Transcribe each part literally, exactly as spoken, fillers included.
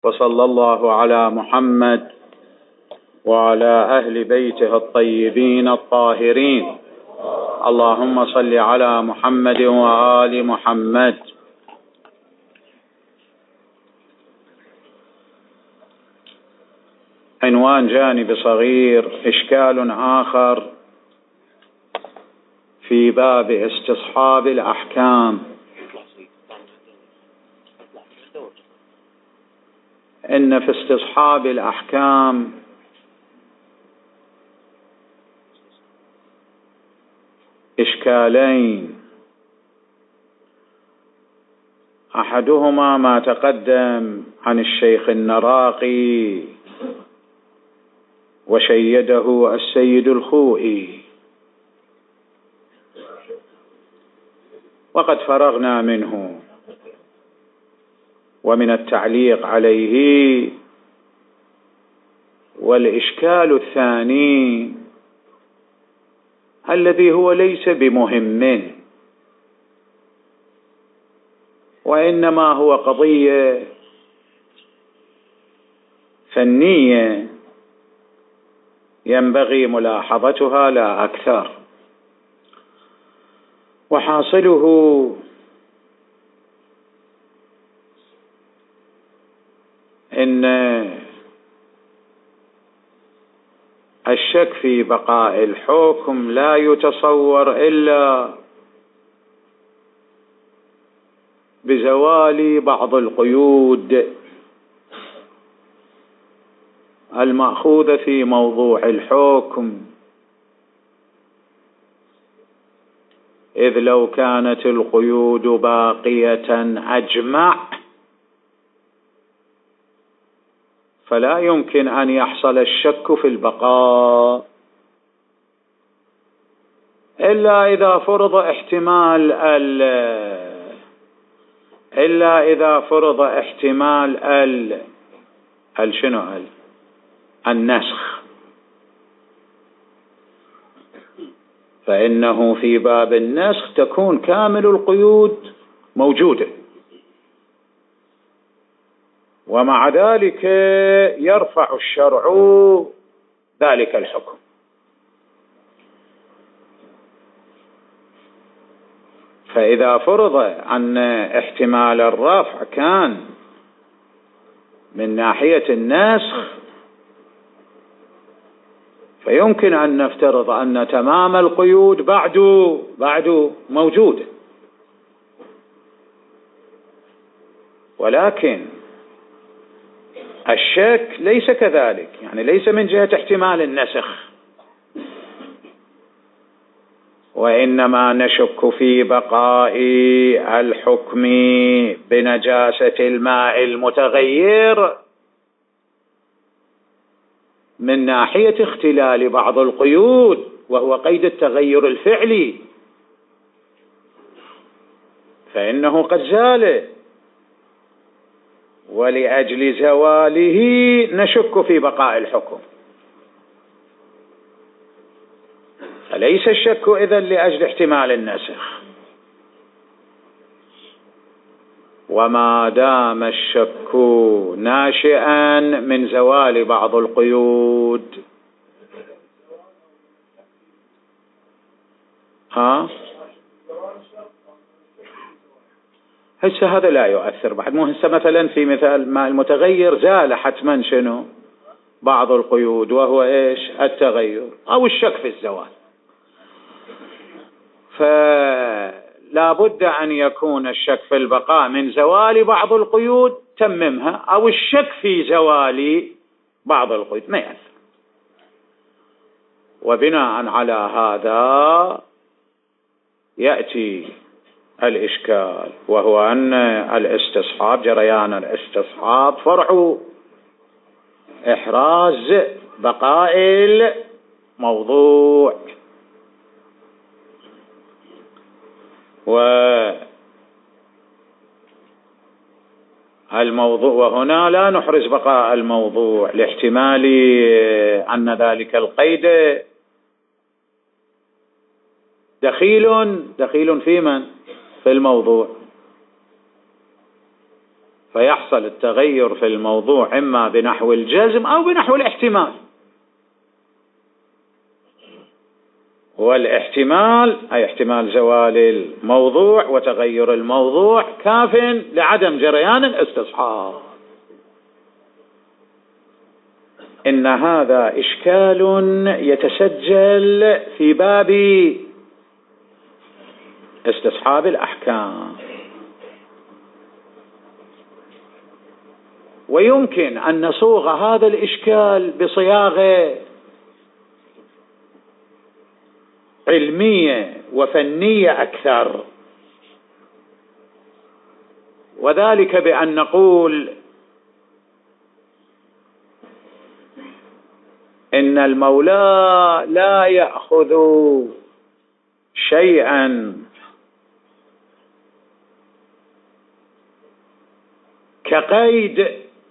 وصلى الله على محمد وعلى أهل بيته الطيبين الطاهرين. اللهم صل على محمد وآل محمد. عنوان جانب صغير: إشكال آخر في باب استصحاب الأحكام. إن في استصحاب الأحكام إشكالين، أحدهما ما تقدم عن الشيخ النراقي وشيده السيد الخوئي، وقد فرغنا منه ومن التعليق عليه. والإشكال الثاني الذي هو ليس بمهم، وإنما هو قضية فنية ينبغي ملاحظتها لا أكثر. وحاصله إن الشك في بقاء الحكم لا يتصور إلا بزوال بعض القيود المأخوذة في موضوع الحكم، إذ لو كانت القيود باقية أجمع فلا يمكن أن يحصل الشك في البقاء، إلا إذا فرض احتمال ال إلا إذا فرض احتمال ال الشنو ال النسخ، فإنه في باب النسخ تكون كامل القيود موجودة، ومع ذلك يرفع الشرع ذلك الحكم. فإذا فرض أن احتمال الرفع كان من ناحية النسخ فيمكن أن نفترض أن تمام القيود بعد بعد موجودة، ولكن الشك ليس كذلك، يعني ليس من جهة احتمال النسخ، وإنما نشك في بقاء الحكم بنجاسة الماء المتغير من ناحية اختلال بعض القيود، وهو قيد التغير الفعلي، فإنه قد زال، ولأجل زواله نشك في بقاء الحكم. فليس الشك إذن لأجل احتمال النسخ، وما دام الشك ناشئا من زوال بعض القيود ها هسه هذا لا يؤثر بعد. مو هسه مثلا في مثال ما المتغير زال حتما شنو بعض القيود، وهو ايش؟ التغير او الشك في الزوال، فلا بد ان يكون الشك في البقاء من زوال بعض القيود تممها، او الشك في زوال بعض القيود ما يأثر. وبناء على هذا يأتي الإشكال، وهو أن الاستصحاب، جريان الاستصحاب فرع إحراز بقاء الموضوع، والموضوع وهنا لا نحرز بقاء الموضوع لاحتمال أن ذلك القيد دخيل دخيل في من؟ في الموضوع، فيحصل التغير في الموضوع إما بنحو الجزم أو بنحو الاحتمال، والاحتمال أي احتمال زوال الموضوع وتغير الموضوع كاف لعدم جريان الاستصحاب. إن هذا إشكال يتسجل في باب استصحاب الأحكام، ويمكن أن نصوغ هذا الإشكال بصياغة علمية وفنية أكثر، وذلك بأن نقول إن المولى لا يأخذ شيئا كقيد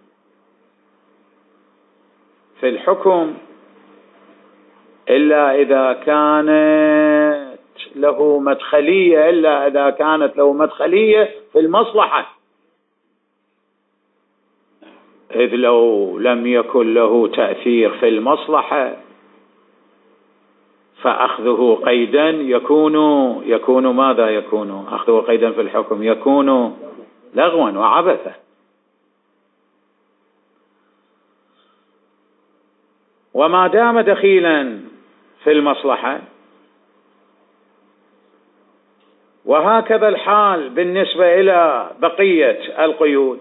في الحكم إلا إذا كانت له مدخلية إلا إذا كانت له مدخلية في المصلحة، إذ لو لم يكن له تأثير في المصلحة فأخذه قيدا يكون يكون ماذا يكون أخذه قيدا في الحكم يكون لغوا وعبثا. وما دام دخيلا في المصلحة، وهكذا الحال بالنسبة إلى بقية القيود،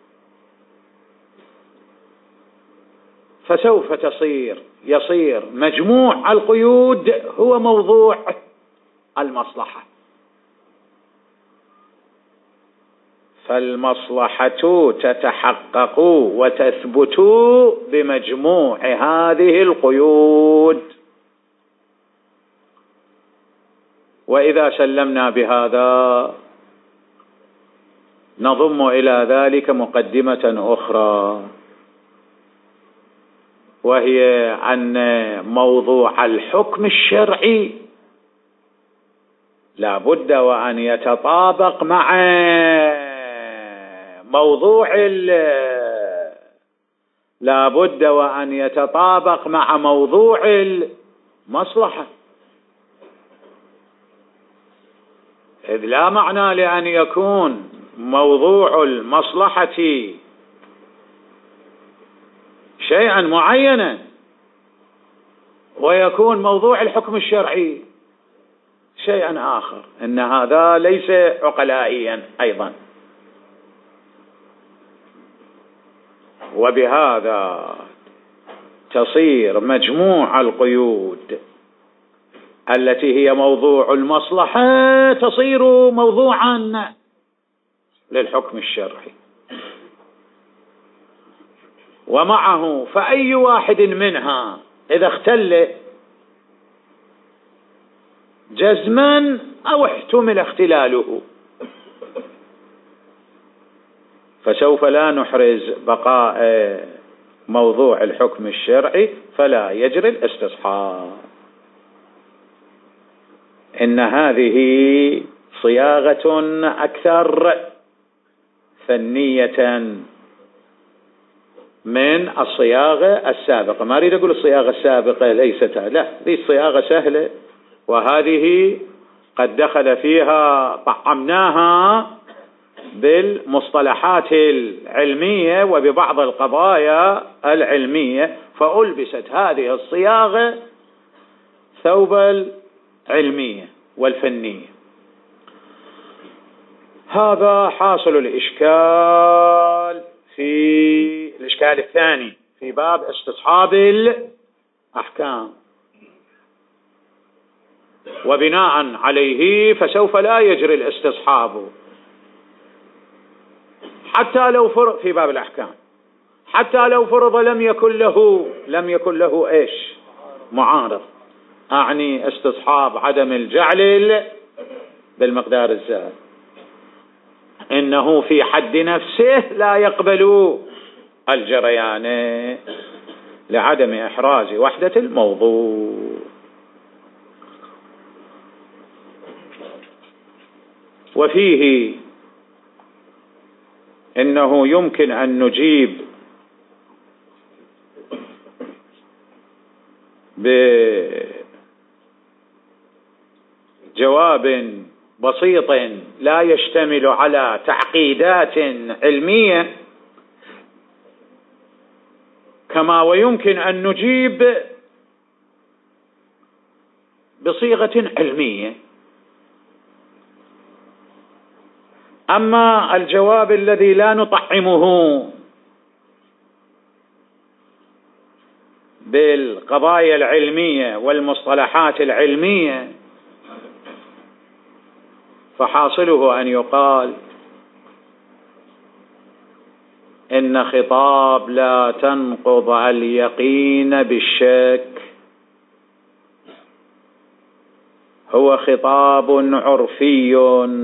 فسوف تصير يصير مجموع القيود هو موضوع المصلحة، فالمصلحة تتحقق وتثبت بمجموع هذه القيود. وإذا سلمنا بهذا نضم إلى ذلك مقدمة أخرى، وهي أن موضوع الحكم الشرعي لا بد وأن يتطابق مع موضوع لا بد وأن يتطابق مع موضوع المصلحة، إذ لا معنى لأن يكون موضوع المصلحة شيئا معينا ويكون موضوع الحكم الشرعي شيئا آخر، إن هذا ليس عقلائيا أيضا. وبهذا تصير مجموع القيود التي هي موضوع المصلحة تصير موضوعا للحكم الشرعي، ومعه فأي واحد منها إذا اختل جزما أو احتمل اختلاله فسوف لا نحرز بقاء موضوع الحكم الشرعي فلا يجري الاستصحاب. إن هذه صياغة أكثر فنية من الصياغة السابقة. ما أريد أقول الصياغة السابقة ليست، لا، هذه الصياغة سهلة، وهذه قد دخل فيها طعمناها بالمصطلحات العلمية وببعض القضايا العلمية، فألبست هذه الصياغة ثوب العلمية والفنية. هذا حاصل الإشكال في الإشكال الثاني في باب استصحاب الأحكام، وبناء عليه فسوف لا يجري الاستصحاب حتى لو فرض في باب الأحكام، حتى لو فرض لم يكن له لم يكن له إيش معارض، أعني استصحاب عدم الجعل بالمقدار الزائد، إنه في حد نفسه لا يقبل الجريان لعدم إحراز وحدة الموضوع. وفيه إنه يمكن أن نجيب بجواب بسيط لا يشتمل على تعقيدات علمية، كما ويمكن أن نجيب بصيغة علمية. أما الجواب الذي لا نطعمه بالقضايا العلمية والمصطلحات العلمية فحاصله أن يقال إن خطاب لا تنقض اليقين بالشك هو خطاب عرفي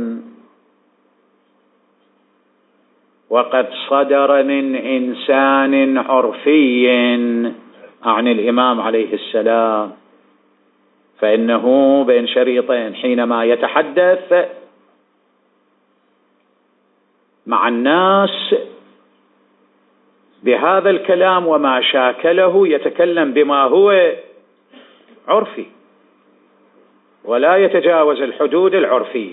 وقد صدر من إنسان عرفي عن الإمام عليه السلام، فإنه بين شريطين حينما يتحدث مع الناس بهذا الكلام وما شاكله يتكلم بما هو عرفي ولا يتجاوز الحدود العرفية،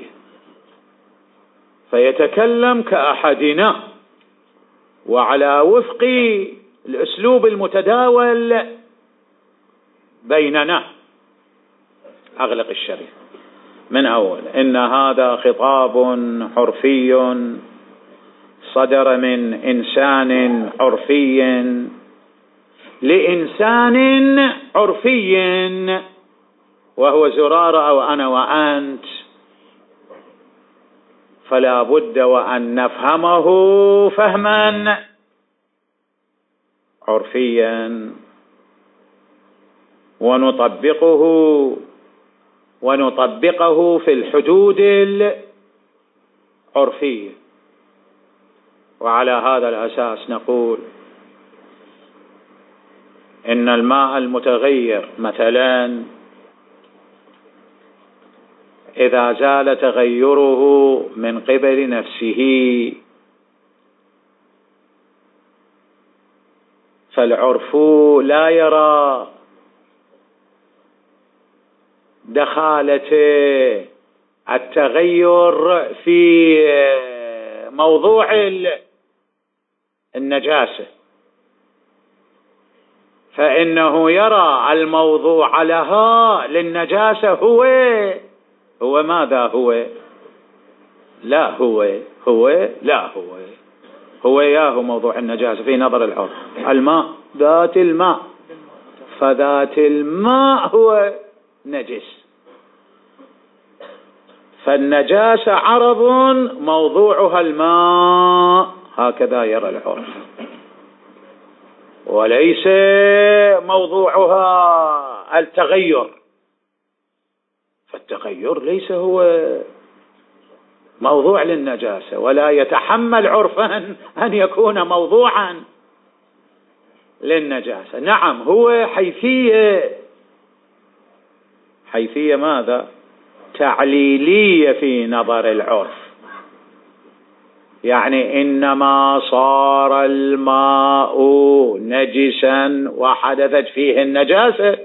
فيتكلم كأحدنا وعلى وفق الأسلوب المتداول بيننا. أغلق الشريط من أول: إن هذا خطاب عرفي صدر من إنسان عرفي لإنسان عرفي وهو زرارة أو أنا وأنت، فلا بد وأن نفهمه فهما عرفيا ونطبقه ونطبقه في الحدود العرفية. وعلى هذا الأساس نقول إن الماء المتغير مثلا إذا زال تغيره من قبل نفسه فالعرف لا يرى دخالة التغير في موضوع النجاسة، فإنه يرى الموضوع لها للنجاسة هو هو ماذا هو لا هو هو لا هو هو ياهو موضوع النجاسة في نظر العرف الماء، ذات الماء، فذات الماء هو نجس، فالنجاسة عرض موضوعها الماء، هكذا يرى العرف، وليس موضوعها التغير، فالتغير ليس هو موضوع للنجاسة ولا يتحمل عرفا أن يكون موضوعا للنجاسة. نعم هو حيثية، حيثية ماذا؟ تعليلية في نظر العرف، يعني إنما صار الماء نجسا وحدثت فيه النجاسة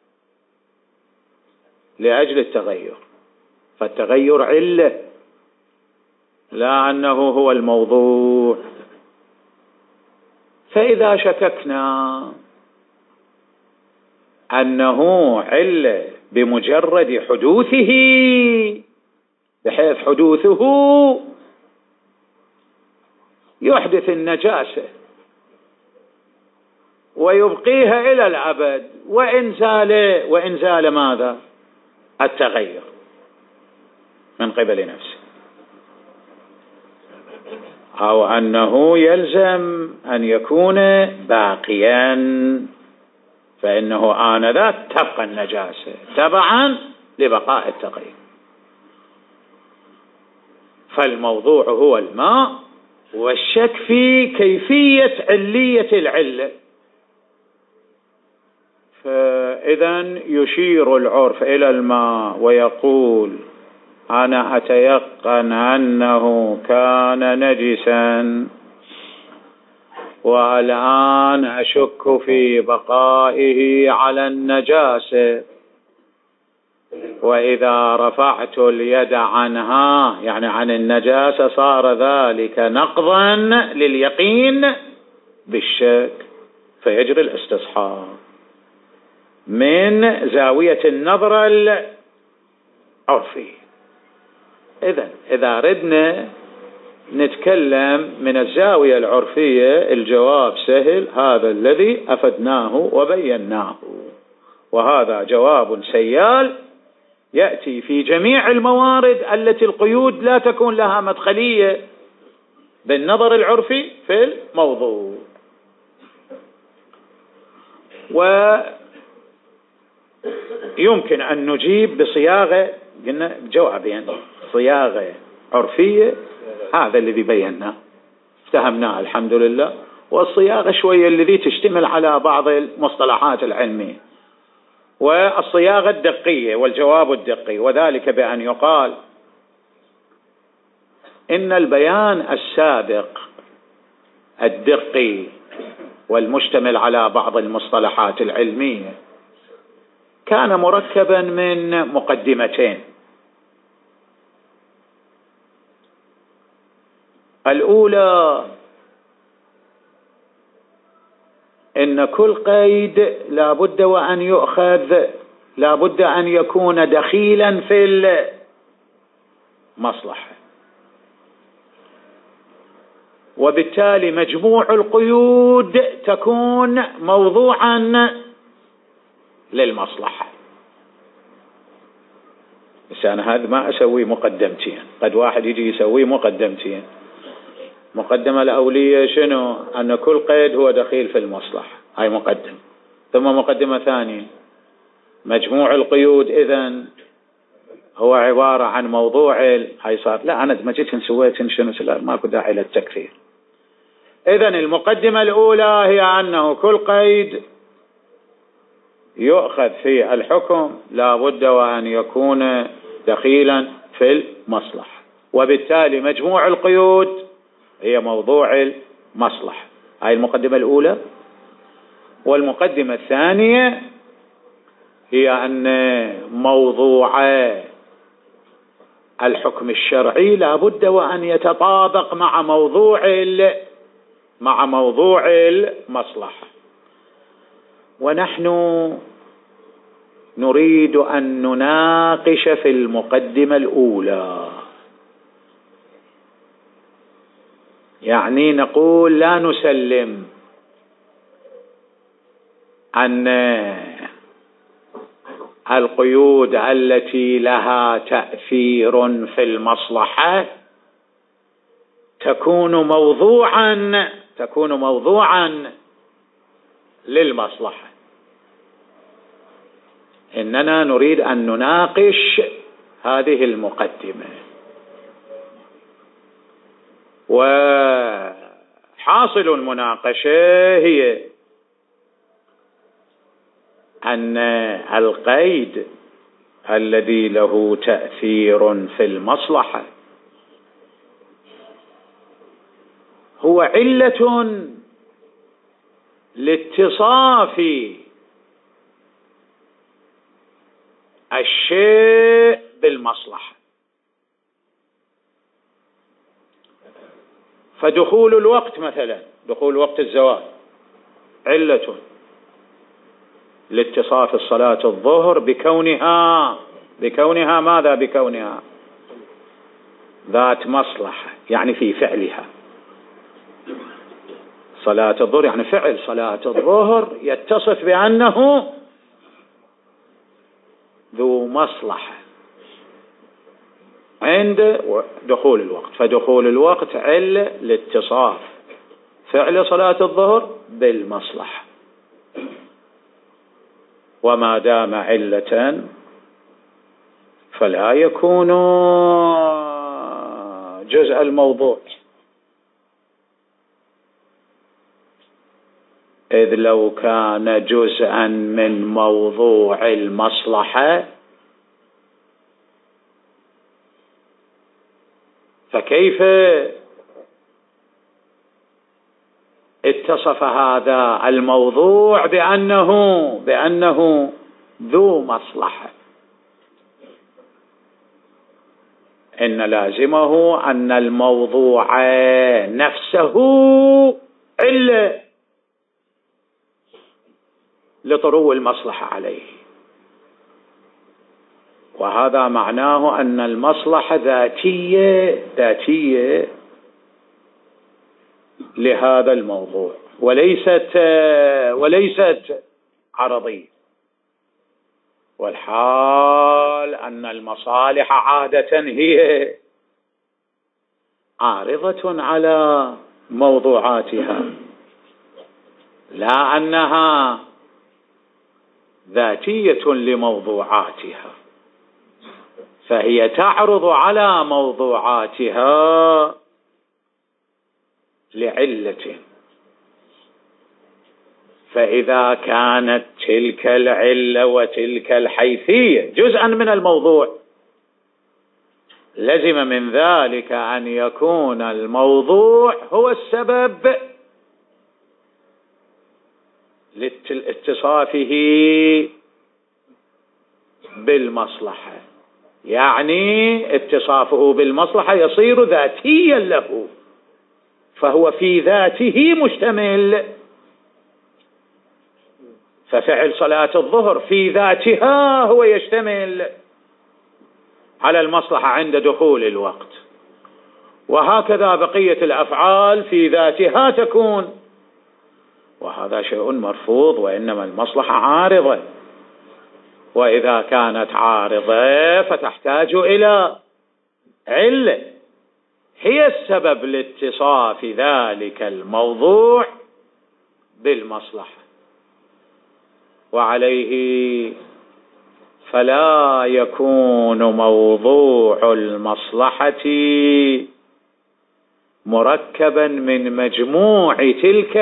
لأجل التغير، فالتغير علة لا أنه هو الموضوع. فإذا شككنا أنه علة بمجرد حدوثه بحيث حدوثه يحدث النجاسة ويبقيها إلى الأبد، وإن زال وإن زال ماذا؟ التغير من قبل نفسه، أو أنه يلزم أن يكون باقيا، فإنه آنذاك تبقى النجاسة تبعا لبقاء التغير. فالموضوع هو الماء، والشك في كيفية علية العلة. فإذا يشير العرف إلى الماء ويقول أنا أتيقن أنه كان نجسا والآن أشك في بقائه على النجاسة، وإذا رفعت اليد عنها يعني عن النجاسة صار ذلك نقضا لليقين بالشك، فيجري الاستصحاب من زاوية النظر العرفي. إذن إذا ردنا نتكلم من الزاوية العرفية الجواب سهل، هذا الذي أفدناه وبيناه، وهذا جواب سيال يأتي في جميع الموارد التي القيود لا تكون لها مدخلية بالنظر العرفي في الموضوع. ويمكن أن نجيب بصياغة، قلنا جوابين، صياغة عرفية هذا الذي بيناه افتهمناه الحمد لله، والصياغة شوية الذي تشتمل على بعض المصطلحات العلمية، والصياغة الدقية والجواب الدقي، وذلك بأن يقال إن البيان السابق الدقي والمشتمل على بعض المصطلحات العلمية كان مركبا من مقدمتين. الأولى إن كل قيد لا بد وأن يؤخذ، لا بد أن يكون دخيلا في المصلحة، وبالتالي مجموع القيود تكون موضوعا للمصلحة. بس أنا هذا ما أسوي مقدمتين، قد واحد يجي يسوي مقدمتين. مقدمة الأولية شنو؟ أن كل قيد هو دخيل في المصلحة، هاي مقدمة. ثم مقدمة ثانية مجموع القيود إذن هو عبارة عن موضوع هاي صار لا أنا ما جيت سويت شنو لا ماكو داعي للتكثير. إذن المقدمة الأولى هي أنه كل قيد يؤخذ في الحكم لا بد وأن يكون دخيلا في المصلحة، وبالتالي مجموع القيود هي موضوع المصلحة. هاي المقدمة الأولى. والمقدمة الثانية هي أن موضوع الحكم الشرعي لا بد وأن يتطابق مع موضوع مع موضوع المصلحة. ونحن نريد أن نناقش في المقدمة الأولى، يعني نقول لا نسلم أن القيود التي لها تأثير في المصلحة تكون موضوعا تكون موضوعا للمصلحة. إننا نريد أن نناقش هذه المقدمة، وحاصل المناقشة هي أن القيد الذي له تأثير في المصلحة هو علة لاتصاف الشيء بالمصلحة. فدخول الوقت مثلا، دخول وقت الزواج علة لاتصاف الصلاة الظهر بكونها بكونها ماذا؟ بكونها ذات مصلحة، يعني في فعلها. صلاة الظهر يعني فعل صلاة الظهر يتصف بأنه ذو مصلحة عند دخول الوقت. فدخول الوقت علة لاتصاف فعل صلاة الظهر بالمصلحة، وما دام علة فلا يكون جزء الموضوع، إذ لو كان جزءا من موضوع المصلحة فكيف اتصف هذا الموضوع بأنه بأنه ذو مصلحة، إن لازمه أن الموضوع نفسه علة لطرو المصلحة عليه، وهذا معناه أن المصلحة ذاتية ذاتية لهذا الموضوع وليست وليست عرضية. والحال أن المصالح عادة هي عارضة على موضوعاتها، لا أنها ذاتية لموضوعاتها، فهي تعرض على موضوعاتها لعلة. فإذا كانت تلك العلة وتلك الحيثية جزءا من الموضوع، لزم من ذلك أن يكون الموضوع هو السبب لاتصافه بالمصلحة، يعني اتصافه بالمصلحة يصير ذاتيا له، فهو في ذاته مشتمل. ففعل صلاة الظهر في ذاتها هو يشتمل على المصلحة عند دخول الوقت، وهكذا بقية الأفعال في ذاتها تكون، وهذا شيء مرفوض، وإنما المصلحة عارضة، وإذا كانت عارضة فتحتاج إلى علة هي السبب لاتصاف ذلك الموضوع بالمصلحة. وعليه فلا يكون موضوع المصلحة مركبا من مجموع تلك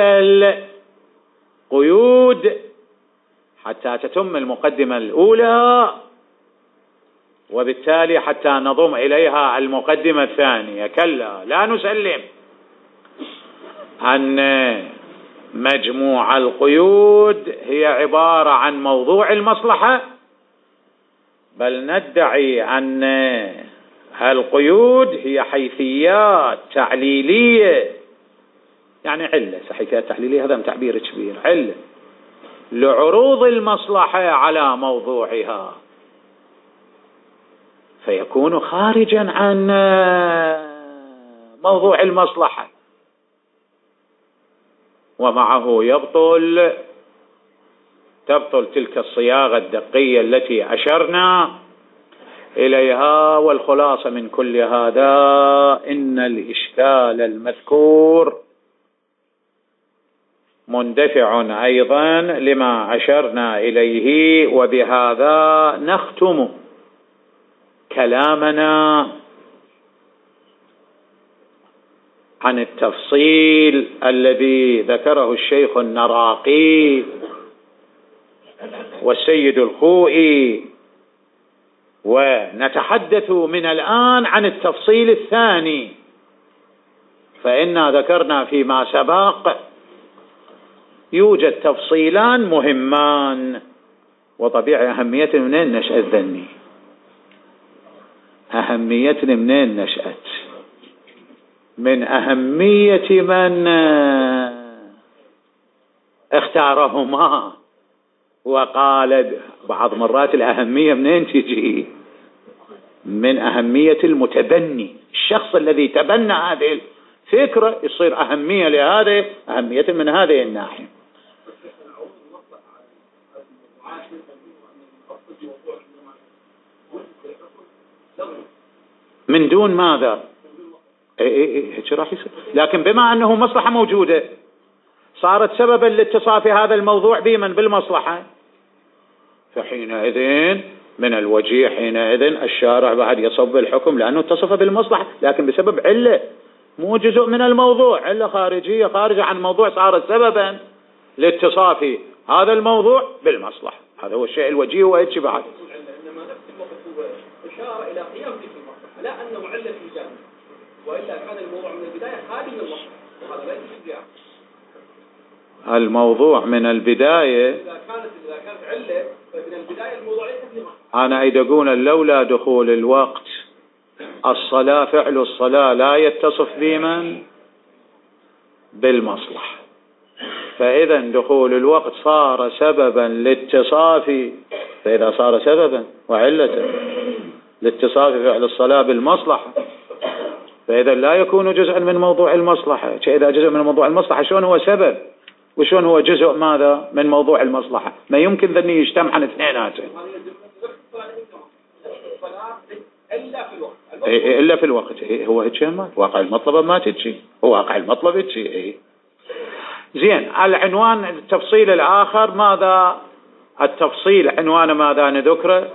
القيود حتى تتم المقدمة الأولى، وبالتالي حتى نضم إليها المقدمة الثانية. كلا، لا نسلم أن مجموع القيود هي عبارة عن موضوع المصلحة، بل ندعي أن القيود هي حيثيات تعليلية، يعني علة، حيثيات تعليلية هذا تعبير كبير، علة لعروض المصلحة على موضوعها، فيكون خارجا عن موضوع المصلحة، ومعه يبطل تبطل تلك الصياغة الدقية التي أشرنا إليها. والخلاصة من كل هذا إن الإشكال المذكور مندفع أيضا لما أشرنا إليه. وبهذا نختم كلامنا عن التفصيل الذي ذكره الشيخ النراقي والسيد الخوئي، ونتحدث من الآن عن التفصيل الثاني. فإنا ذكرنا فيما سبق يوجد تفصيلان مهمان، وطبيعي أهمية منين نشأت ذني أهمية منين نشأت من أهمية من اختارهما، وقال بعض مرات الأهمية منين تجي؟ من أهمية المتبني، الشخص الذي تبنى هذه الفكرة يصير أهمية لهذه، أهمية من هذه الناحية. من دون ماذا؟ اي اي اي راح يصير، لكن بما أنه مصلحة موجودة صارت سببا لاتصاف هذا الموضوع بمن؟ بالمصلحة. فحينئذ من الوجيه حينئذ الشارع بعد يصب الحكم لأنه اتصف بالمصلحة، لكن بسبب علة مو جزء من الموضوع، علة خارجية خارجة عن الموضوع صارت سببا لاتصاف هذا الموضوع بالمصلحة. هذا هو الشيء الوجيه وهيك بعد. إنما نفس الموضوع إشارة إلى قيام تلك المصلحة، لا أنه علة في جانب، وإلا كان الموضوع من البداية خارج من المصلحة، وهذا لا يجوز. الموضوع من البداية. إذا كانت إذا كانت علة فمن البداية الموضوعية تكلمة. أنا أريد أقول لولا دخول الوقت الصلاة فعل الصلاة لا يتصف بمن بالمصلحة، فإذا دخول الوقت صار سببا لاتصاف، فإذا صار سببا وعلة لاتصاف فعل الصلاة بالمصلحة فإذا لا يكون جزءا من موضوع المصلحة. إذا جزء من موضوع المصلحة شلون هو سبب وشلون هو جزء ماذا من موضوع المصلحة؟ ما يمكن ذني يجتمعن اثنيناتهم إلا في الوقت. إلا في الوقت. هو هيك ما واقع المطلب ما تجي، هو واقع المطلب تجي. زين، العنوان التفصيل الآخر ماذا؟ التفصيل عنوان ماذا نذكره؟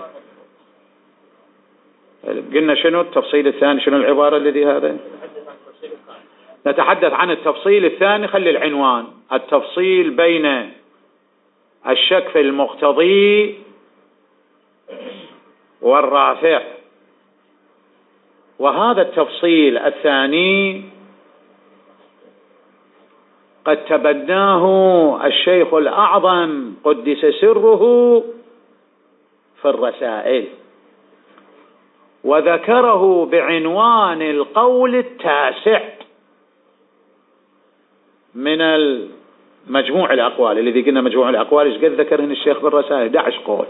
قلنا شنو التفصيل الثاني؟ شنو العبارة الذي هذا؟ نتحدث عن التفصيل الثاني. خلي العنوان التفصيل بين الشك في المقتضي والرافع. وهذا التفصيل الثاني قد تبناه الشيخ الأعظم قدس سره في الرسائل، وذكره بعنوان القول التاسع من المجموع الأقوال الذي قلنا مجموع الأقوال ايش قد ذكرهن الشيخ بالرسائل؟ أحد عشر قول.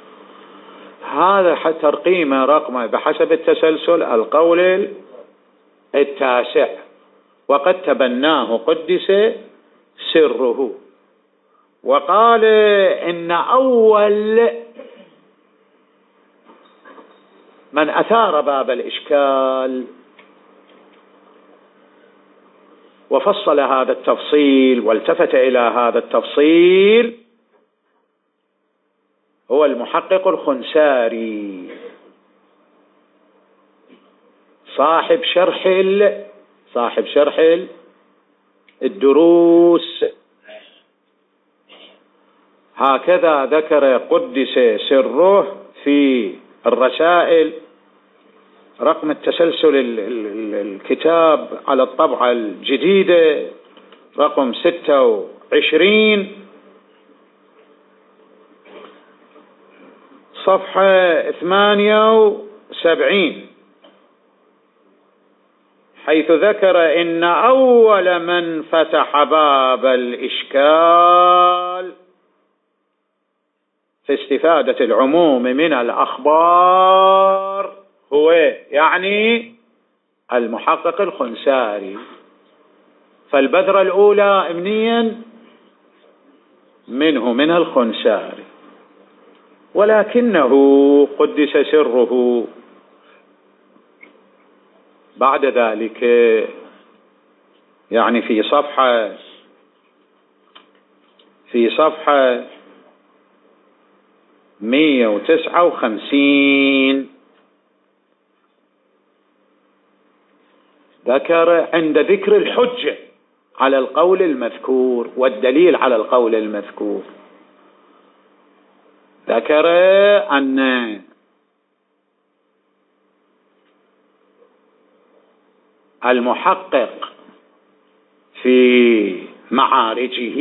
هذا ترقيمه رقمه بحسب التسلسل القول التاسع، وقد تبناه قدس سره وقال إن أول من أثار باب الإشكال وفصل هذا التفصيل والتفت إلى هذا التفصيل هو المحقق الخنساري صاحب شرح ال... صاحب شرح الدروس. هكذا ذكر قدس سره في الرسائل. رقم التسلسل الكتاب على الطبعة الجديدة رقم ستة وعشرين صفحة ثمانية وسبعين، حيث ذكر إن أول من فتح باب الإشكال في استفادة العموم من الأخبار هو يعني المحقق الخنساري. فالبذرة الأولى إمنيا منه من الخنساري، ولكنه قدس سره بعد ذلك يعني في صفحة في صفحة مئة وتسعة وخمسين ذكر عند ذكر الحجة على القول المذكور والدليل على القول المذكور، ذكر أن المحقق في معارجه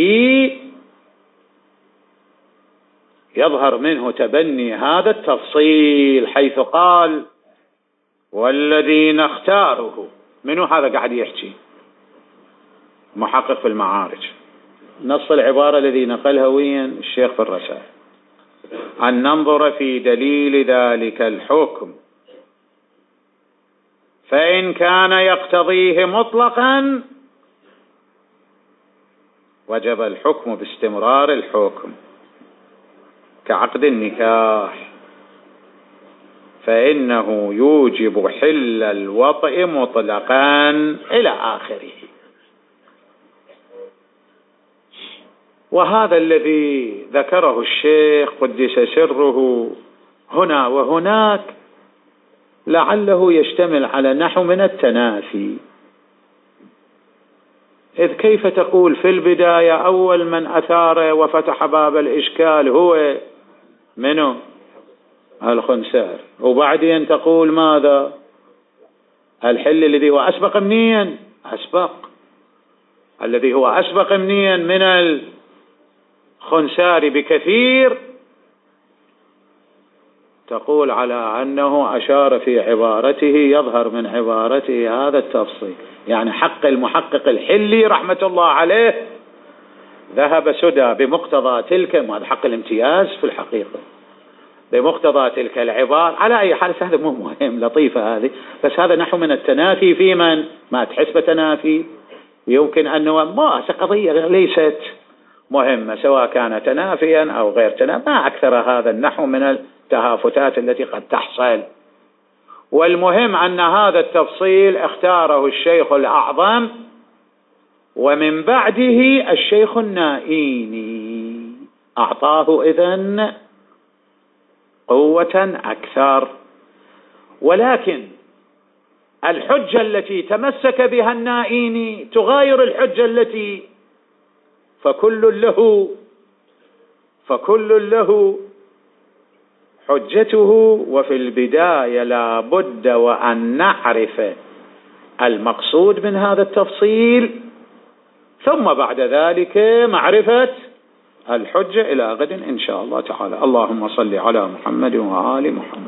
يظهر منه تبني هذا التفصيل، حيث قال والذين اختاره. منو هذا قاعد يحكي؟ محقق في المعارج. نص العبارة الذي نقلها وين الشيخ في الرسائل: أن ننظر في دليل ذلك الحكم، فإن كان يقتضيه مطلقا وجب الحكم باستمرار الحكم كعقد النكاح، فإنه يوجب حل الوطء مطلقا إلى آخره. وهذا الذي ذكره الشيخ قدس سره هنا وهناك لعله يشتمل على نحو من التنافي. إذ كيف تقول في البداية أول من أثار وفتح باب الإشكال هو منه الخنسار، وبعدين تقول ماذا؟ الحل الذي هو أسبق منين؟ أسبق الذي هو أسبق أمنيا من الخنساري بكثير، تقول على أنه أشار في عبارته، يظهر من عبارته هذا التفصيل. يعني حق المحقق الحلي رحمة الله عليه ذهب سدى بمقتضى تلك، وهذا حق الامتياز في الحقيقة، بمقتضى تلك العبارة. على أي حال هذا مو مهم، لطيفة هذه، بس هذا نحو من التنافي في من ما تحسب تنافي، يمكن أنه ما قضية ليست مهمة سواء كان تنافيا أو غير تنافي، ما أكثر هذا النحو من التهافتات التي قد تحصل. والمهم أن هذا التفصيل اختاره الشيخ الأعظم ومن بعده الشيخ النائيني، أعطاه إذن قوة أكثر. ولكن الحجة التي تمسك بها النائيني تغاير الحجة التي فكل له فكل له حجته. وفي البداية لا بد وأن نعرف المقصود من هذا التفصيل، ثم بعد ذلك معرفة الحجة إلى غد إن شاء الله تعالى. اللهم صل على محمد وآل محمد.